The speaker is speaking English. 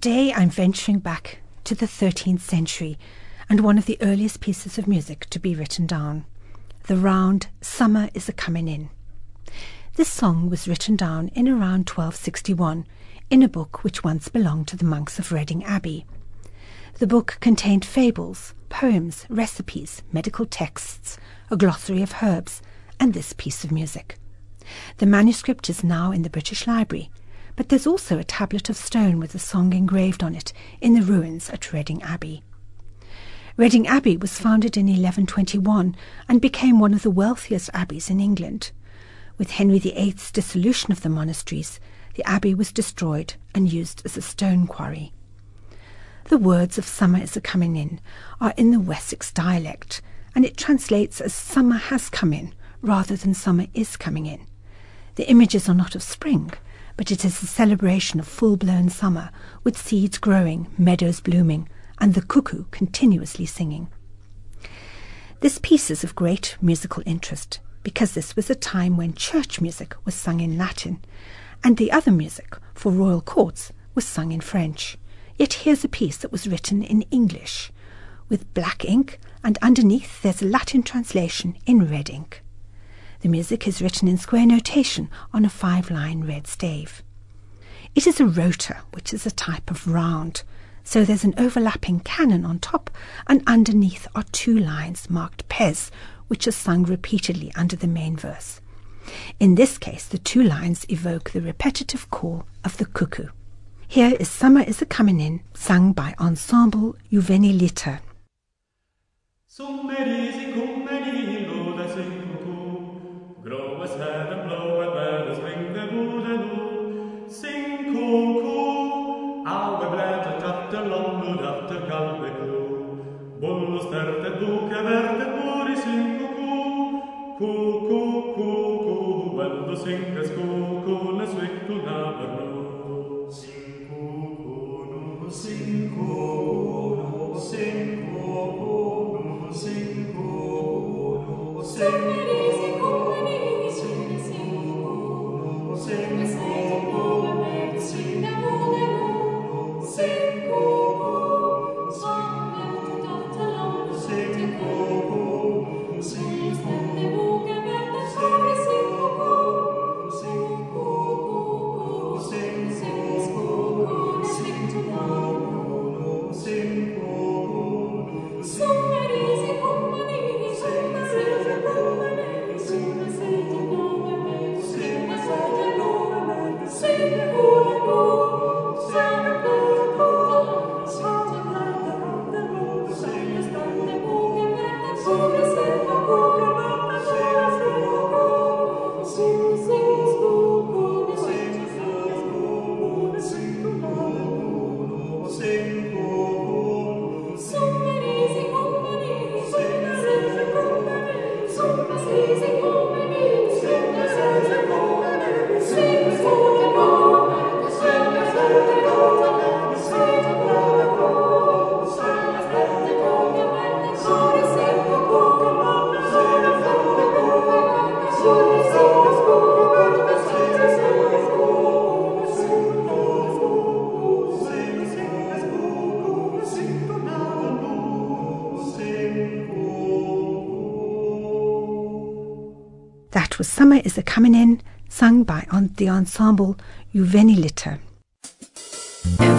Today I'm venturing back to the 13th century and one of the earliest pieces of music to be written down, the round Summer is a-Comin' In. This song was written down in around 1261 in a book which once belonged to the monks of Reading Abbey. The book contained fables, poems, recipes, medical texts, a glossary of herbs, and this piece of music. The manuscript is now in the British Library, but there's also a tablet of stone with the song engraved on it in the ruins at Reading Abbey. Reading Abbey was founded in 1121 and became one of the wealthiest abbeys in England. With Henry VIII's dissolution of the monasteries, the abbey was destroyed and used as a stone quarry. The words of Summer is a-Comin' In are in the Wessex dialect, and it translates as summer has come in rather than summer is coming in. The images are not of spring, but it is a celebration of full-blown summer, with seeds growing, meadows blooming, and the cuckoo continuously singing. This piece is of great musical interest because this was a time when church music was sung in Latin, and the other music for royal courts was sung in French. Yet here's a piece that was written in English, with black ink, and underneath there's a Latin translation in red ink. The music is written in square notation on a 5-line red stave. It is a rota, which is a type of round, so there's an overlapping canon on top, and underneath are 2 lines marked pes, which are sung repeatedly under the main verse. In this case, the 2 lines evoke the repetitive call of the cuckoo. Here is Summer is a-Comin' In, sung by Ensemble Juveniliter. Grow as head and blow and bells ring the wood. Sing cuckoo, our blätter tatter långlud efter galveklo. Bollo stärtet boke värdet bor I sing cuckoo. Cuckoo, cuckoo, when the singers cuckoo, let's wick to never know. Sing cuckoo, no, sing cuckoo, no, sing cuckoo, no, sing cuckoo, no, sing. That was Summer is a-Comin' In, sung by the Ensemble Juveniliter.